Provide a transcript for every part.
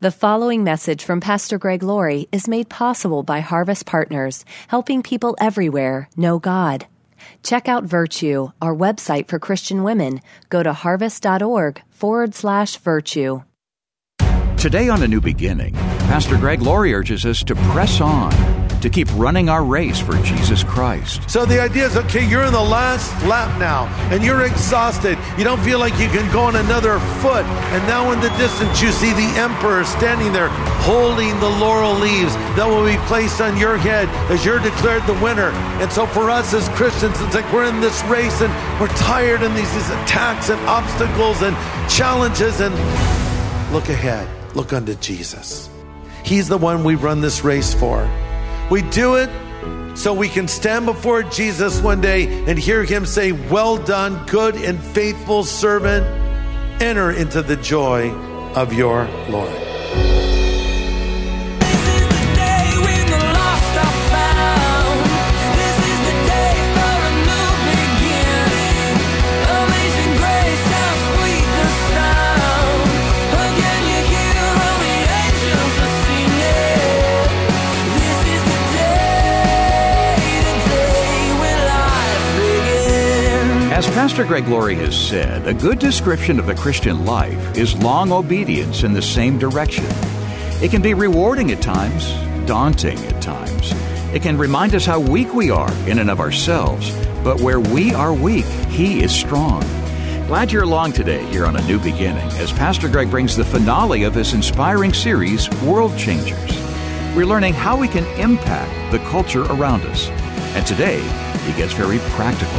The following message from Pastor Greg Laurie is made possible by Harvest Partners, helping people everywhere know God. Check out Virtue, our website for Christian women. Go to harvest.org/virtue. Today on A New Beginning, Pastor Greg Laurie urges us to press on, to keep running our race for Jesus Christ. So the idea is, okay, you're in the last lap now, and you're exhausted. You don't feel like you can go on another foot. And now in the distance, you see the emperor standing there holding the laurel leaves that will be placed on your head as you're declared the winner. And so for us as Christians, it's like we're in this race and we're tired in these attacks and obstacles and challenges. And look ahead. Look unto Jesus. He's the one we run this race for. We do it so we can stand before Jesus one day and hear him say, "Well done, good and faithful servant. Enter into the joy of your Lord." As Pastor Greg Laurie has said, a good description of the Christian life is long obedience in the same direction. It can be rewarding at times, daunting at times. It can remind us how weak we are in and of ourselves, but where we are weak, He is strong. Glad you're along today here on A New Beginning as Pastor Greg brings the finale of his inspiring series, World Changers. We're learning how we can impact the culture around us. And today, he gets very practical.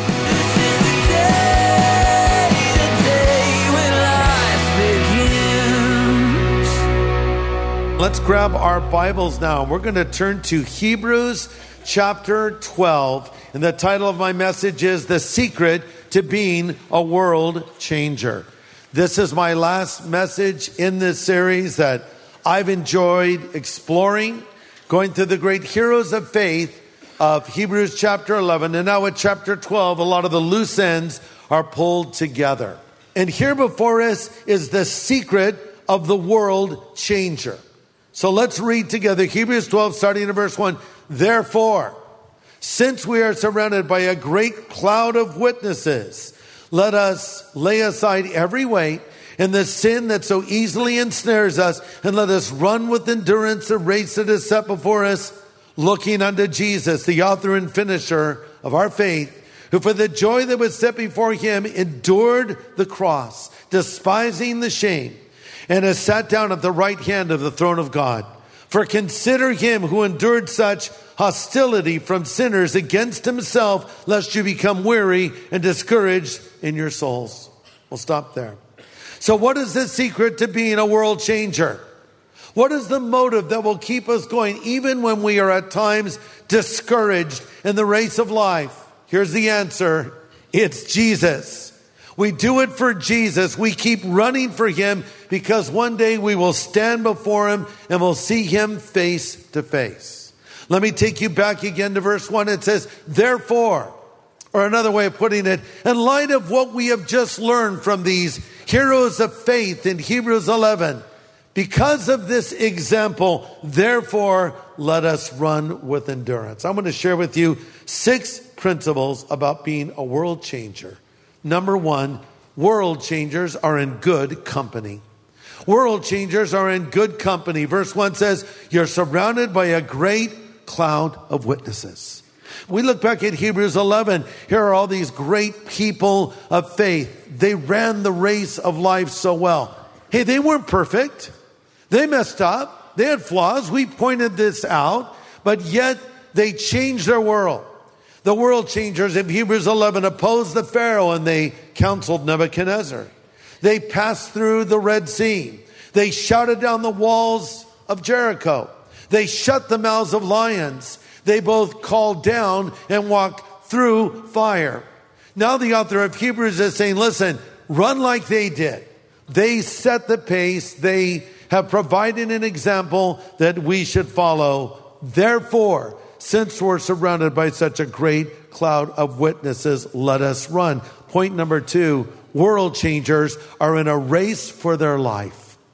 Let's grab our Bibles now. We're going to turn to Hebrews chapter 12. And the title of my message is The Secret to Being a World Changer. This is my last message in this series that I've enjoyed exploring, going through the great heroes of faith of Hebrews chapter 11. And now at chapter 12, a lot of the loose ends are pulled together. And here before us is the secret of the world changer. So let's read together Hebrews 12, starting in verse 1. Therefore, since we are surrounded by a great cloud of witnesses, let us lay aside every weight and the sin that so easily ensnares us, and let us run with endurance the race that is set before us, looking unto Jesus, the author and finisher of our faith, who for the joy that was set before him endured the cross, despising the shame, and has sat down at the right hand of the throne of God. For consider him who endured such hostility from sinners against himself, lest you become weary and discouraged in your souls. We'll stop there. So what is the secret to being a world changer? What is the motive that will keep us going even when we are at times discouraged in the race of life? Here's the answer. It's Jesus. We do it for Jesus. We keep running for him because one day we will stand before him and we'll see him face to face. Let me take you back again to verse 1. It says, therefore, or another way of putting it, in light of what we have just learned from these heroes of faith in Hebrews 11, because of this example, therefore, let us run with endurance. I'm going to share with you 6 principles about being a world changer. Number 1, world changers are in good company. World changers are in good company. Verse 1 says, you're surrounded by a great cloud of witnesses. We look back at Hebrews 11. Here are all these great people of faith. They ran the race of life so well. Hey, they weren't perfect. They messed up. They had flaws. We pointed this out. But yet they changed their world. The world changers of Hebrews 11 opposed the Pharaoh and they counseled Nebuchadnezzar. They passed through the Red Sea. They shouted down the walls of Jericho. They shut the mouths of lions. They both called down and walked through fire. Now the author of Hebrews is saying, listen, run like they did. They set the pace. They have provided an example that we should follow. Therefore, since we're surrounded by such a great cloud of witnesses, let us run. Point number 2, world changers are in a race for their life.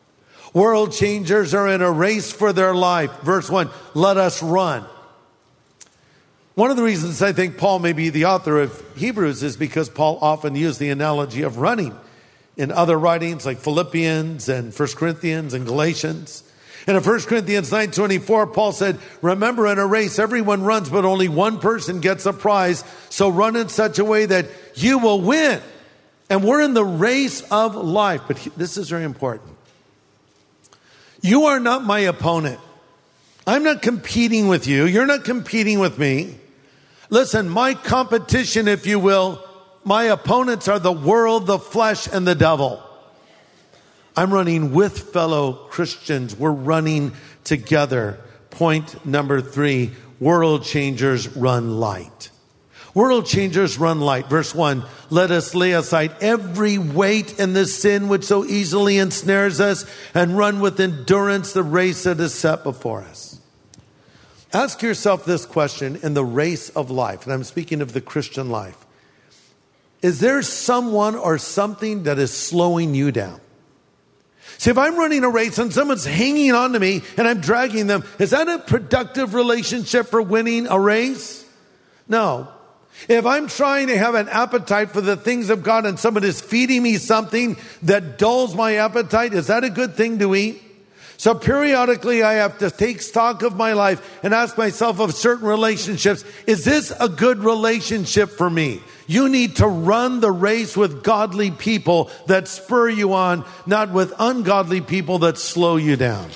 World changers are in a race for their life. Verse 1, let us run. One of the reasons I think Paul may be the author of Hebrews is because Paul often used the analogy of running in other writings like Philippians and 1 Corinthians and Galatians. And in 1 Corinthians 9:24, Paul said, remember, in a race, everyone runs, but only one person gets a prize. So run in such a way that you will win. And we're in the race of life. But this is very important. You are not my opponent. I'm not competing with you. You're not competing with me. Listen, my competition, if you will, my opponents are the world, the flesh, and the devil. I'm running with fellow Christians. We're running together. Point number 3, world changers run light. World changers run light. Verse 1, let us lay aside every weight and the sin which so easily ensnares us, and run with endurance the race that is set before us. Ask yourself this question in the race of life, and I'm speaking of the Christian life. Is there someone or something that is slowing you down? See, if I'm running a race and someone's hanging on to me and I'm dragging them, is that a productive relationship for winning a race? No. If I'm trying to have an appetite for the things of God and someone is feeding me something that dulls my appetite, is that a good thing to eat? So periodically I have to take stock of my life and ask myself of certain relationships, is this a good relationship for me? You need to run the race with godly people that spur you on, not with ungodly people that slow you down.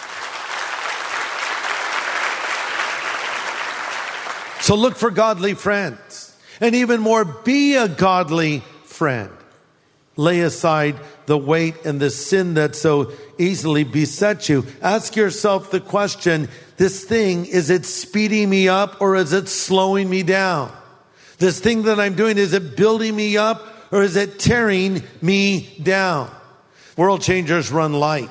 So look for godly friends. And even more, be a godly friend. Lay aside the weight and the sin that so easily besets you. Ask yourself the question, this thing, is it speeding me up or is it slowing me down? This thing that I'm doing, is it building me up or is it tearing me down? World changers run light.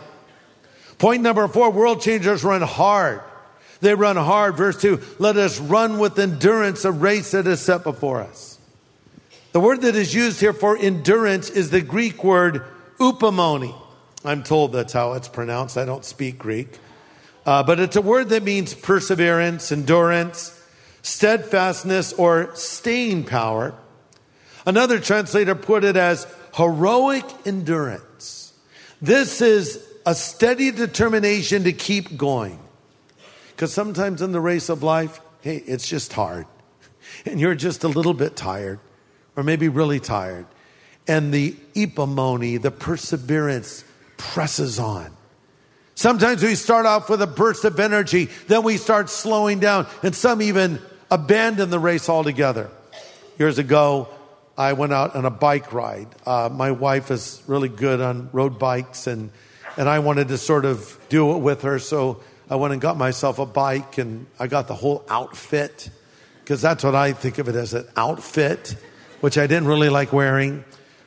Point number 4, world changers run hard. They run hard. Verse 2, let us run with endurance a race that is set before us. The word that is used here for endurance is the Greek word upomone. I'm told that's how it's pronounced. I don't speak Greek. But it's a word that means perseverance, endurance, steadfastness, or staying power. Another translator put it as heroic endurance. This is a steady determination to keep going. Because sometimes in the race of life, hey, it's just hard. And you're just a little bit tired, or maybe really tired. And the epimony, the perseverance, presses on. Sometimes we start off with a burst of energy, then we start slowing down, and some even abandon the race altogether. Years ago, I went out on a bike ride. My wife is really good on road bikes, and I wanted to sort of do it with her, so I went and got myself a bike, and I got the whole outfit, because that's what I think of it as, an outfit, which I didn't really like wearing.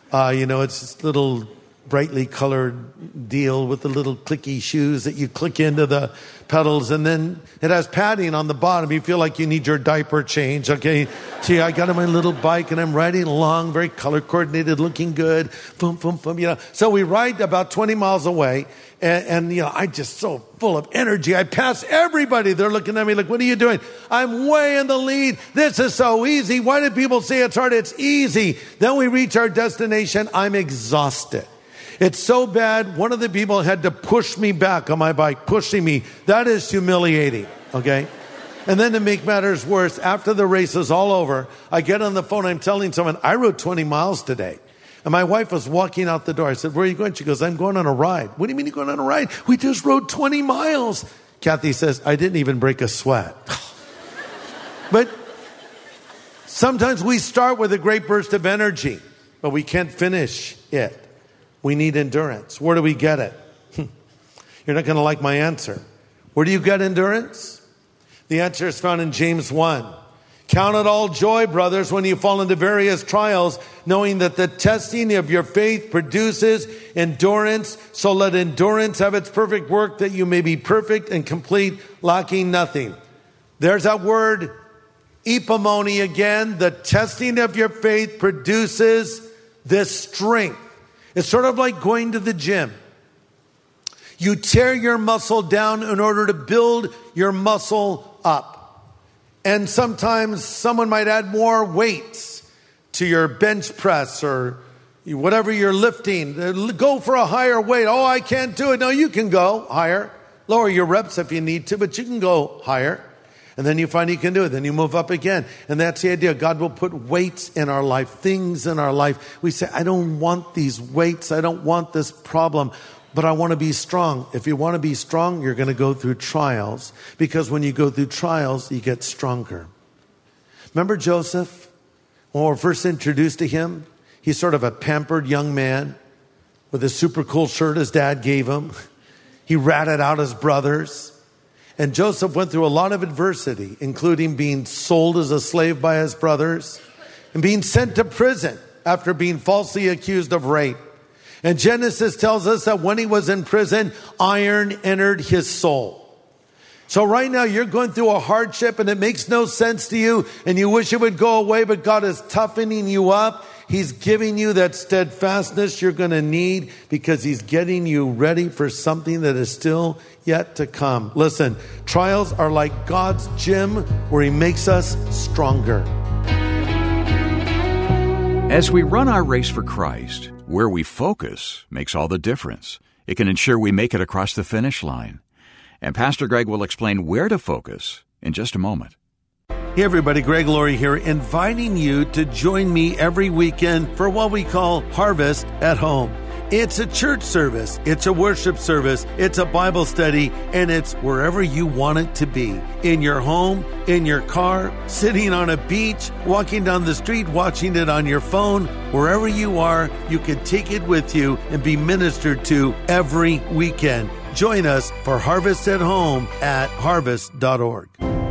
It's this little brightly colored deal with the little clicky shoes that you click into the pedals, and then it has padding on the bottom. You feel like you need your diaper change. Okay, see, I got on my little bike and I'm riding along, very color coordinated, looking good. Boom, boom, boom. So we ride about 20 miles away, and I'm just so full of energy. I pass everybody. They're looking at me like, "What are you doing?" I'm way in the lead. This is so easy. Why do people say it's hard? It's easy. Then we reach our destination. I'm exhausted. It's so bad, one of the people had to push me back on my bike, pushing me. That is humiliating, okay? And then to make matters worse, after the race is all over, I get on the phone, I'm telling someone, I rode 20 miles today. And my wife was walking out the door. I said, "Where are you going?" She goes, "I'm going on a ride." "What do you mean you're going on a ride? We just rode 20 miles. Kathy says, "I didn't even break a sweat." But sometimes we start with a great burst of energy, but we can't finish it. We need endurance. Where do we get it? You're not going to like my answer. Where do you get endurance? The answer is found in James 1. "Count it all joy, brothers, when you fall into various trials, knowing that the testing of your faith produces endurance. So let endurance have its perfect work, that you may be perfect and complete, lacking nothing." There's that word, epimony again. The testing of your faith produces this strength. It's sort of like going to the gym. You tear your muscle down in order to build your muscle up. And sometimes someone might add more weights to your bench press or whatever you're lifting. Go for a higher weight. Oh, I can't do it. No, you can go higher. Lower your reps if you need to, but you can go higher. And then you find you can do it. Then you move up again. And that's the idea. God will put weights in our life, things in our life. We say, I don't want these weights. I don't want this problem, but I want to be strong. If you want to be strong, you're going to go through trials, because when you go through trials, you get stronger. Remember Joseph? When we were first introduced to him, he's sort of a pampered young man with a super cool shirt his dad gave him. He ratted out his brothers. And Joseph went through a lot of adversity, including being sold as a slave by his brothers and being sent to prison after being falsely accused of rape. And Genesis tells us that when he was in prison, iron entered his soul. So right now you're going through a hardship and it makes no sense to you and you wish it would go away, but God is toughening you up. He's giving you that steadfastness you're going to need because he's getting you ready for something that is still yet to come. Listen, trials are like God's gym where he makes us stronger. As we run our race for Christ, where we focus makes all the difference. It can ensure we make it across the finish line. And Pastor Greg will explain where to focus in just a moment. Hey everybody, Greg Laurie here, inviting you to join me every weekend for what we call Harvest at Home. It's a church service, it's a worship service, it's a Bible study, and it's wherever you want it to be. In your home, in your car, sitting on a beach, walking down the street, watching it on your phone. Wherever you are, you can take it with you and be ministered to every weekend. Join us for Harvest at Home at harvest.org.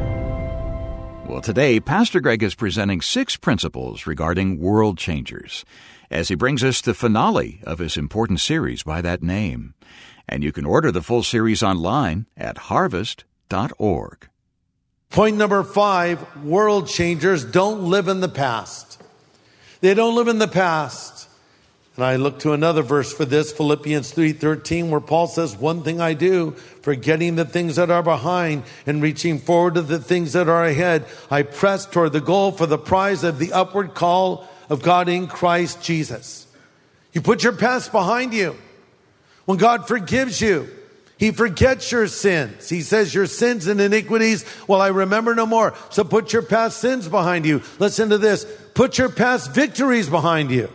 Well, today, Pastor Greg is presenting 6 principles regarding world changers as he brings us the finale of his important series by that name. And you can order the full series online at harvest.org. Point number 5, world changers don't live in the past. They don't live in the past. And I look to another verse for this, Philippians 3:13, where Paul says, one thing I do, forgetting the things that are behind and reaching forward to the things that are ahead, I press toward the goal for the prize of the upward call of God in Christ Jesus. You put your past behind you. When God forgives you, he forgets your sins. He says your sins and iniquities, well, I remember no more. So put your past sins behind you. Listen to this. Put your past victories behind you.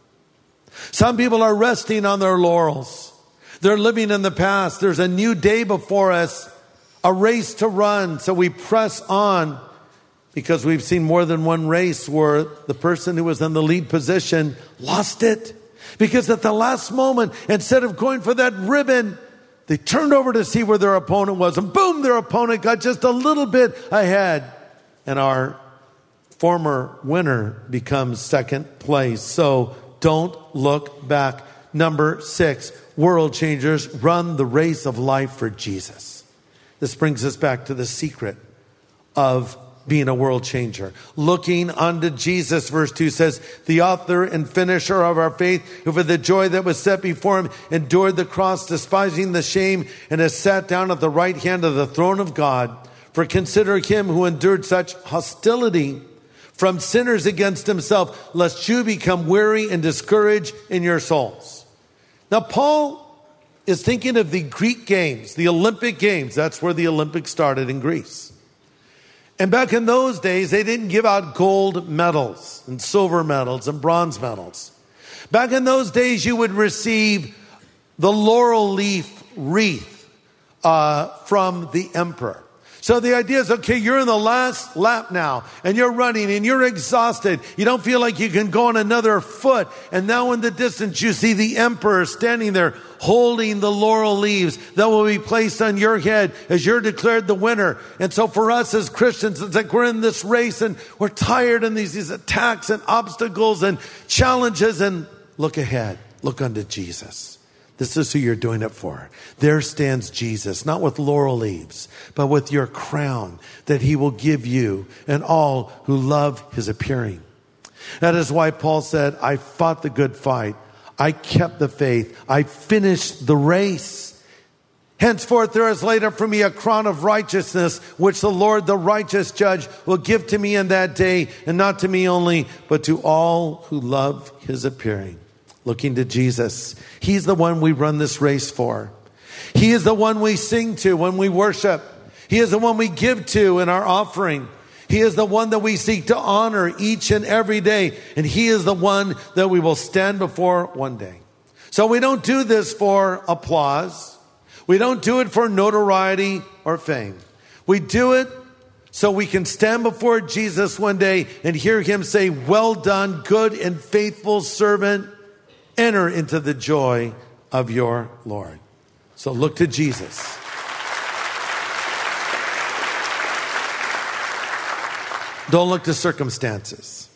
Some people are resting on their laurels. They're living in the past. There's a new day before us, a race to run. So we press on because we've seen more than one race where the person who was in the lead position lost it. Because at the last moment, instead of going for that ribbon, they turned over to see where their opponent was. And boom, their opponent got just a little bit ahead. And our former winner becomes second place. So don't look back. Number 6, world changers run the race of life for Jesus. This brings us back to the secret of being a world changer. Looking unto Jesus, verse 2 says, the author and finisher of our faith, who for the joy that was set before him endured the cross, despising the shame, and has sat down at the right hand of the throne of God. For consider him who endured such hostility from sinners against himself, lest you become weary and discouraged in your souls. Now, Paul is thinking of the Greek games, the Olympic games. That's where the Olympics started, in Greece. And back in those days, they didn't give out gold medals and silver medals and bronze medals. Back in those days, you would receive the laurel leaf wreath from the emperor. So the idea is, okay, you're in the last lap now, and you're running, and you're exhausted. You don't feel like you can go on another foot. And now in the distance, you see the emperor standing there holding the laurel leaves that will be placed on your head as you're declared the winner. And so for us as Christians, it's like we're in this race, and we're tired and these attacks and obstacles and challenges. And look ahead. Look unto Jesus. This is who you're doing it for. There stands Jesus, not with laurel leaves, but with your crown that he will give you and all who love his appearing. That is why Paul said, I fought the good fight. I kept the faith. I finished the race. Henceforth there is laid up for me a crown of righteousness, which the Lord, the righteous judge, will give to me in that day, and not to me only, but to all who love his appearing. Looking to Jesus. He's the one we run this race for. He is the one we sing to when we worship. He is the one we give to in our offering. He is the one that we seek to honor each and every day. And he is the one that we will stand before one day. So we don't do this for applause. We don't do it for notoriety or fame. We do it so we can stand before Jesus one day and hear him say, well done, good and faithful servant. Enter into the joy of your Lord. So look to Jesus. Don't look to circumstances.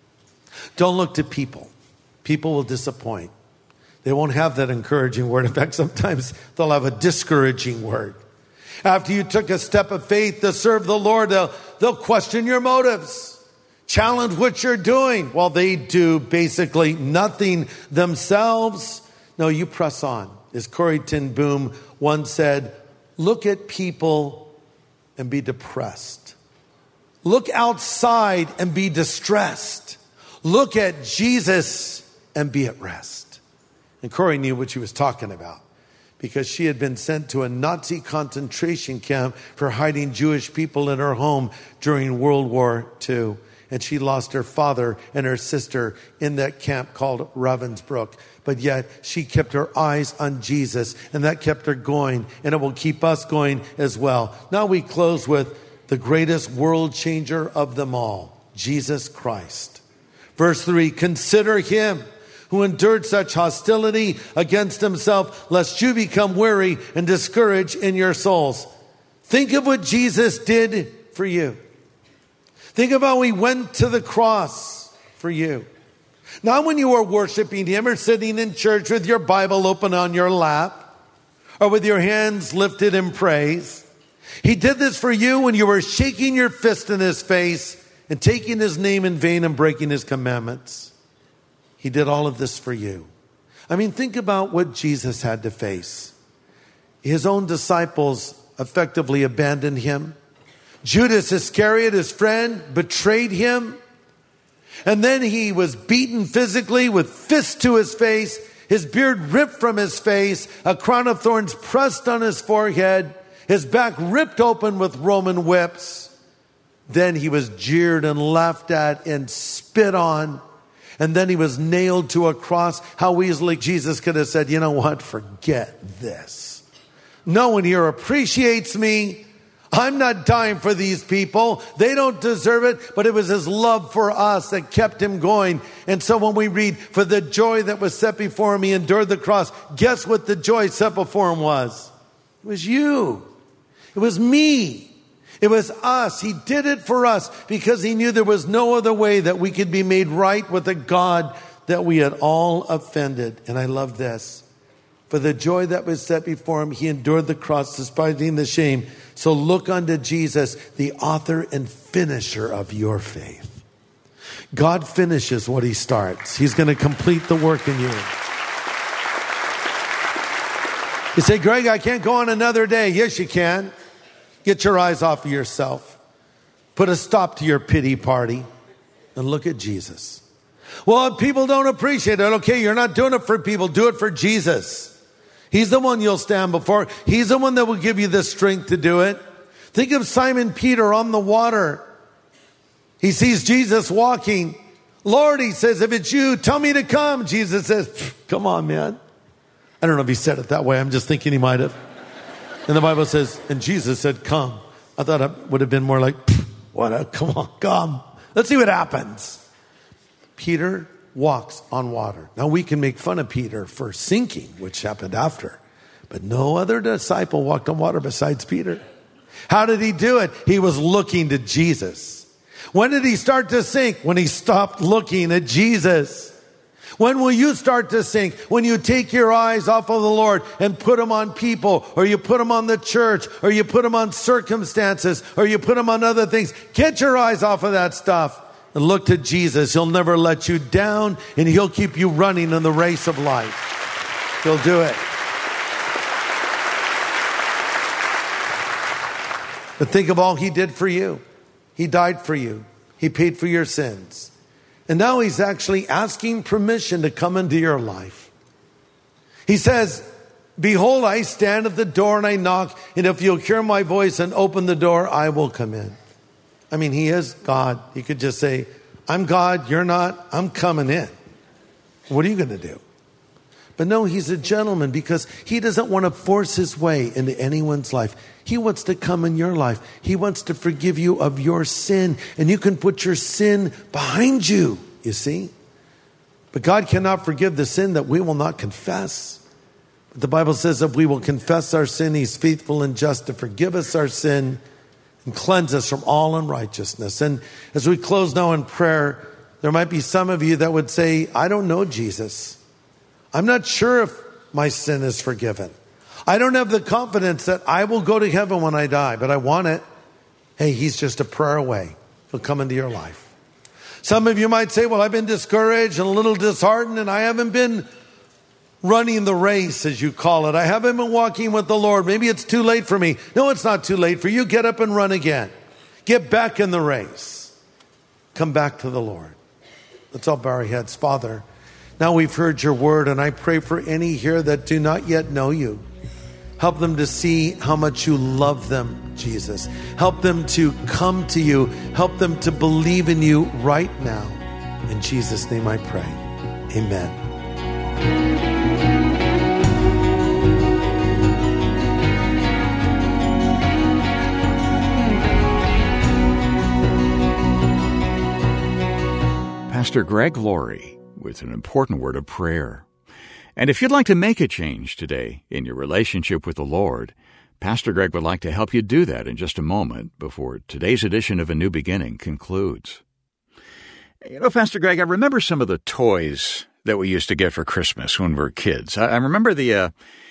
Don't look to people. People will disappoint. They won't have that encouraging word. In fact, sometimes they'll have a discouraging word. After you took a step of faith to serve the Lord, they'll question your motives, challenge what you're doing. Well, they do basically nothing themselves. No, you press on. As Corrie ten Boom once said, look at people and be depressed. Look outside and be distressed. Look at Jesus and be at rest. And Corrie knew what she was talking about because she had been sent to a Nazi concentration camp for hiding Jewish people in her home during World War II. And she lost her father and her sister in that camp called Ravensbrück. But yet she kept her eyes on Jesus, and that kept her going, and it will keep us going as well. Now we close with the greatest world changer of them all, Jesus Christ. Verse 3, consider him who endured such hostility against himself, lest you become weary and discouraged in your souls. Think of what Jesus did for you. Think of how he went to the cross for you. Not when you are worshiping him or sitting in church with your Bible open on your lap or with your hands lifted in praise. He did this for you when you were shaking your fist in his face and taking his name in vain and breaking his commandments. He did all of this for you. I mean, think about what Jesus had to face. His own disciples effectively abandoned him. Judas Iscariot, his friend, betrayed him. And then he was beaten physically with fists to his face, his beard ripped from his face, a crown of thorns pressed on his forehead, his back ripped open with Roman whips. Then he was jeered and laughed at and spit on. And then he was nailed to a cross. How easily Jesus could have said, you know what, forget this. No one here appreciates me. I'm not dying for these people. They don't deserve it, but it was his love for us that kept him going. And so when we read, for the joy that was set before him, he endured the cross. Guess what the joy set before him was? It was you. It was me. It was us. He did it for us because he knew there was no other way that we could be made right with a God that we had all offended. And I love this. For the joy that was set before him, he endured the cross, despising the shame. So look unto Jesus, the author and finisher of your faith. God finishes what he starts. He's going to complete the work in you. You say, Greg, I can't go on another day. Yes, you can. Get your eyes off of yourself. Put a stop to your pity party and look at Jesus. Well, if people don't appreciate it, okay, you're not doing it for people. Do it for Jesus. He's the one you'll stand before. He's the one that will give you the strength to do it. Think of Simon Peter on the water. He sees Jesus walking. Lord, he says, if it's you, tell me to come. Jesus says, come on, man. I don't know if he said it that way. I'm just thinking he might have. And the Bible says, and Jesus said, come. I thought it would have been more like, come on, come. Let's see what happens. Peter walks on water. Now we can make fun of Peter for sinking, which happened after. But no other disciple walked on water besides Peter. How did he do it? He was looking to Jesus. When did he start to sink? When he stopped looking at Jesus. When will you start to sink? When you take your eyes off of the Lord and put them on people, or you put them on the church, or you put them on circumstances, or you put them on other things. Get your eyes off of that stuff and look to Jesus. He'll never let you down, and he'll keep you running in the race of life. He'll do it. But think of all he did for you. He died for you. He paid for your sins. And now he's actually asking permission to come into your life. He says, behold, I stand at the door and I knock, and if you'll hear my voice and open the door, I will come in. I mean, he is God. He could just say, I'm God, you're not, I'm coming in. What are you going to do? But no, he's a gentleman because he doesn't want to force his way into anyone's life. He wants to come in your life. He wants to forgive you of your sin, and you can put your sin behind you, you see. But God cannot forgive the sin that we will not confess. But the Bible says if we will confess our sin, he's faithful and just to forgive us our sin and cleanse us from all unrighteousness. And as we close now in prayer, there might be some of you that would say, I don't know Jesus. I'm not sure if my sin is forgiven. I don't have the confidence that I will go to heaven when I die, but I want it. Hey, he's just a prayer away. He'll come into your life. Some of you might say, well, I've been discouraged and a little disheartened, and I haven't been running the race, as you call it. I haven't been walking with the Lord. Maybe it's too late for me. No, it's not too late for you. Get up and run again. Get back in the race. Come back to the Lord. Let's all bow our heads. Father, now we've heard your word, and I pray for any here that do not yet know you. Help them to see how much you love them, Jesus. Help them to come to you. Help them to believe in you right now. In Jesus' name I pray. Amen. Pastor Greg Laurie with an important word of prayer. And if you'd like to make a change today in your relationship with the Lord, Pastor Greg would like to help you do that in just a moment before today's edition of A New Beginning concludes. You know, Pastor Greg, I remember some of the toys that we used to get for Christmas when we were kids. I remember the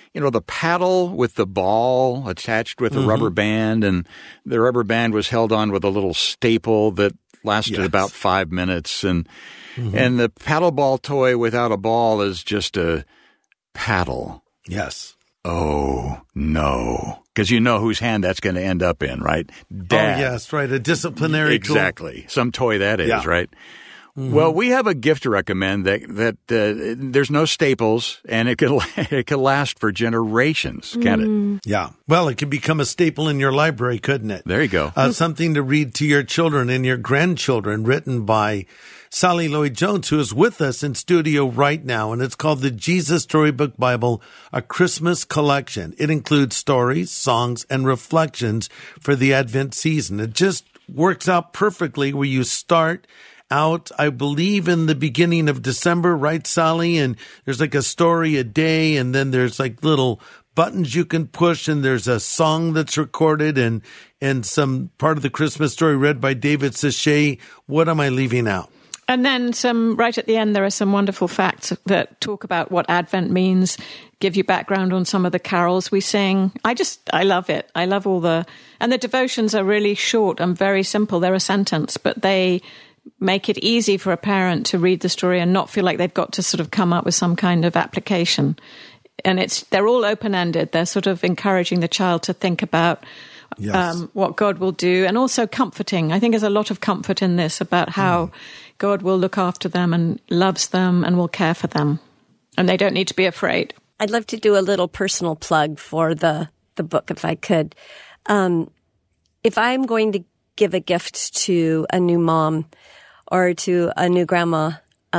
paddle with the ball attached with a rubber band, and the rubber band was held on with a little staple that lasted about 5 minutes, and the paddle ball toy without a ball is just a paddle. Yes. Oh, no. Because you know whose hand that's going to end up in, right? Dad. Oh, yes, right. A disciplinary tool. Exactly. Some toy that is, right? Mm-hmm. Well, we have a gift to recommend that there's no staples, and it could last for generations, can it? Yeah. Well, it could become a staple in your library, couldn't it? There you go. Something to read to your children and your grandchildren, written by Sally Lloyd-Jones, who is with us in studio right now, and it's called the Jesus Storybook Bible, a Christmas collection. It includes stories, songs, and reflections for the Advent season. It just works out perfectly where you start out, I believe, in the beginning of December, right, Sally? And there's like a story a day, and then there's like little buttons you can push, and there's a song that's recorded, and some part of the Christmas story read by David Sachet. What am I leaving out? And then right at the end, there are some wonderful facts that talk about what Advent means, give you background on some of the carols we sing. I love it. I love and the devotions are really short and very simple. They're a sentence, but they make it easy for a parent to read the story and not feel like they've got to sort of come up with some kind of application. And they're all open-ended. They're sort of encouraging the child to think about what God will do, and also comforting. I think there's a lot of comfort in this about how God will look after them and loves them and will care for them. And they don't need to be afraid. I'd love to do a little personal plug for the book, if I could. If I'm going to give a gift to a new mom or to a new grandma,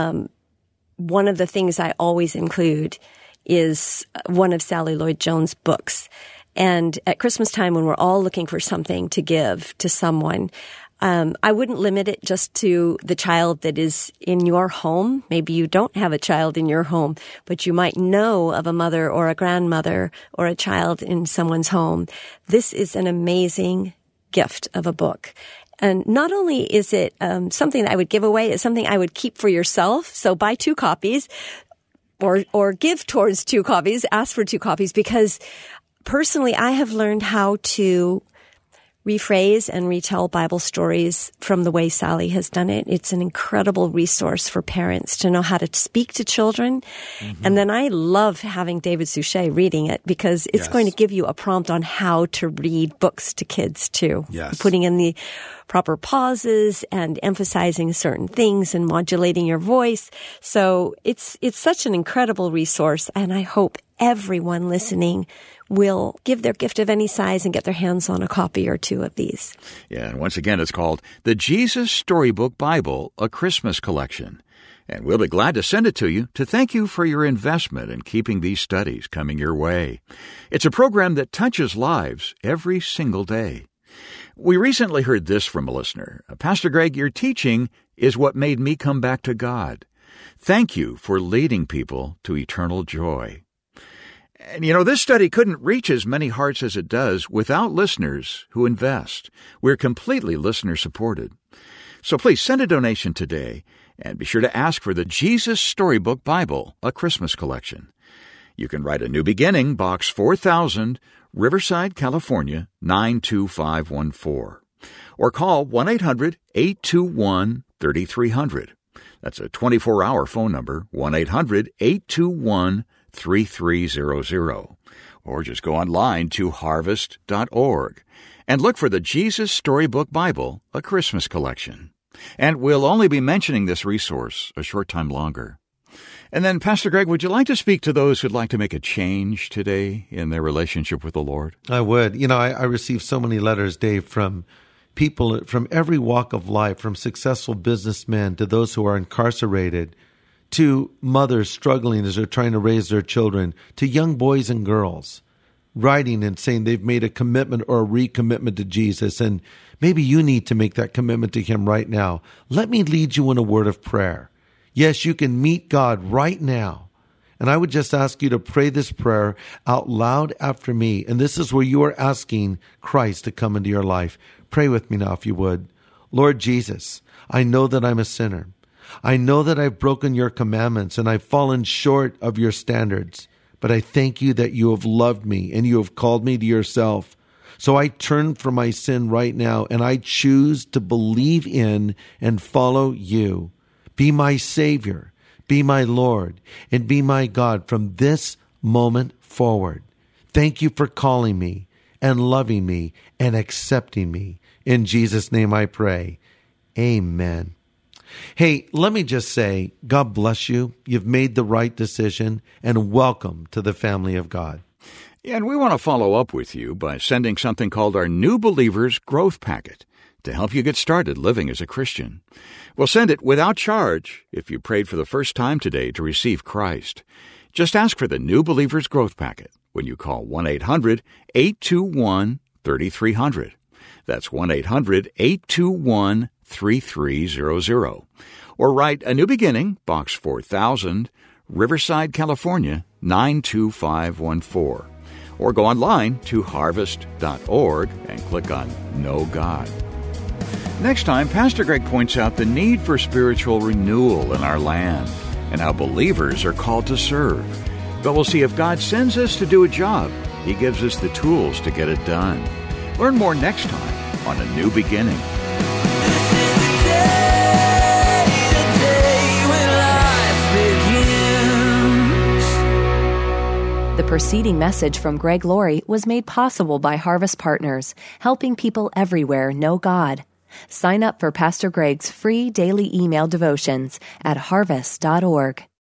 one of the things I always include is one of Sally Lloyd-Jones' books. And at Christmas time, when we're all looking for something to give to someone, I wouldn't limit it just to the child that is in your home. Maybe you don't have a child in your home, but you might know of a mother or a grandmother or a child in someone's home. This is an amazing gift of a book. And not only is it something that I would give away, it's something I would keep for yourself. So buy 2 copies or give towards 2 copies, ask for 2 copies, because personally I have learned how to rephrase and retell Bible stories from the way Sally has done it. It's an incredible resource for parents to know how to speak to children. Mm-hmm. And then I love having David Suchet reading it because it's going to give you a prompt on how to read books to kids too. Yes. Putting in the proper pauses and emphasizing certain things and modulating your voice. So it's such an incredible resource, and I hope everyone listening will give their gift of any size and get their hands on a copy or two of these. Yeah, and once again, it's called The Jesus Storybook Bible, a Christmas Collection. And we'll be glad to send it to you to thank you for your investment in keeping these studies coming your way. It's a program that touches lives every single day. We recently heard this from a listener. Pastor Greg, your teaching is what made me come back to God. Thank you for leading people to eternal joy. And this study couldn't reach as many hearts as it does without listeners who invest. We're completely listener-supported. So please send a donation today, and be sure to ask for the Jesus Storybook Bible, a Christmas Collection. You can write A New Beginning, Box 4000, Riverside, California, 92514. Or call 1-800-821-3300. That's a 24-hour phone number, 1-800-821-3300. Or just go online to harvest.org and look for the Jesus Storybook Bible, a Christmas Collection. And we'll only be mentioning this resource a short time longer. And then, Pastor Greg, would you like to speak to those who'd like to make a change today in their relationship with the Lord? I would. I receive so many letters, Dave, from people from every walk of life, from successful businessmen to those who are incarcerated, to mothers struggling as they're trying to raise their children, to young boys and girls writing and saying they've made a commitment or a recommitment to Jesus, and maybe you need to make that commitment to Him right now. Let me lead you in a word of prayer. Yes, you can meet God right now. And I would just ask you to pray this prayer out loud after me. And this is where you are asking Christ to come into your life. Pray with me now if you would. Lord Jesus, I know that I'm a sinner. I know that I've broken your commandments and I've fallen short of your standards. But I thank you that you have loved me and you have called me to yourself. So I turn from my sin right now and I choose to believe in and follow you. Be my Savior, be my Lord, and be my God from this moment forward. Thank you for calling me and loving me and accepting me. In Jesus' name I pray. Amen. Hey, let me just say, God bless you. You've made the right decision, and welcome to the family of God. And we want to follow up with you by sending something called our New Believers Growth Packet to help you get started living as a Christian. We'll send it without charge if you prayed for the first time today to receive Christ. Just ask for the New Believers Growth Packet when you call 1-800-821-3300. That's 1-800-821-3300. Or write A New Beginning, Box 4000, Riverside, California, 92514. Or go online to harvest.org and click on Know God. Next time, Pastor Greg points out the need for spiritual renewal in our land and how believers are called to serve. But we'll see if God sends us to do a job, He gives us the tools to get it done. Learn more next time on A New Beginning. The preceding message from Greg Laurie was made possible by Harvest Partners, helping people everywhere know God. Sign up for Pastor Greg's free daily email devotions at harvest.org.